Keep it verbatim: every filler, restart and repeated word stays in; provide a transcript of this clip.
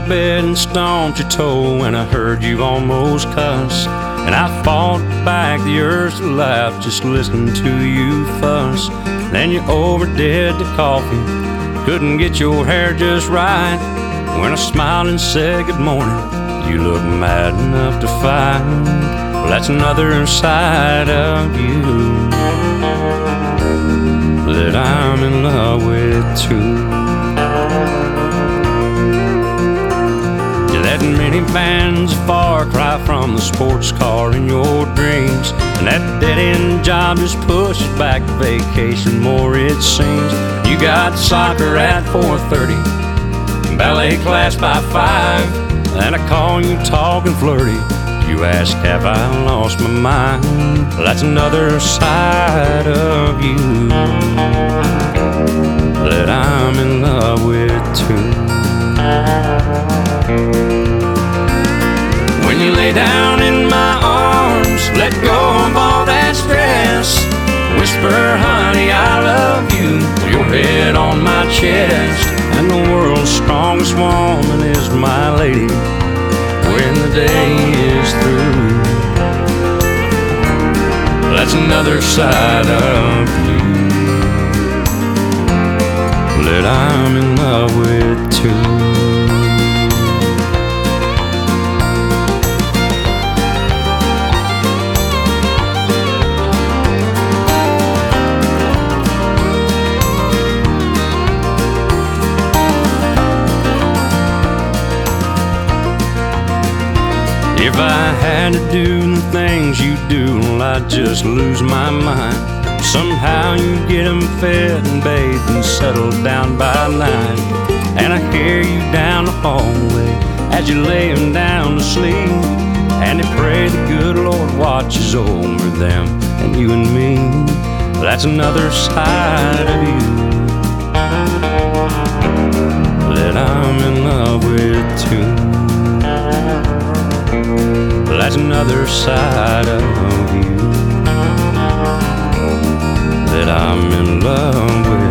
bed and stomped your toe when I heard you almost cuss. And I fought back the urge to laugh just listening to you fuss. Then you overdid the coffee, couldn't get your hair just right. When I smiled and said good morning, you looked mad enough to fight. Well, that's another side of you that I'm in love with too. That minivan's a far cry from the sports car in your dreams, and that dead-end job just pushes back vacation more, it seems. You got soccer at four thirty, ballet class by five, and I call you talking flirty. You ask, have I lost my mind? Well, that's another side of you that I'm in love with too. When you lay down in my arms, let go of all that stress, whisper, honey, I love you, your head on my chest. And the world's strongest woman is my lady when the day is through. That's another side of you that I'm in love with too. If I had to do the things you do, well, I'd just lose my mind. Somehow you get them fed and bathed and settled down by nine. And I hear you down the hallway as you lay them down to sleep, and they pray the good Lord watches over them and you and me. That's another side of you that I'm in love with too. That's another side of you that I'm in love with.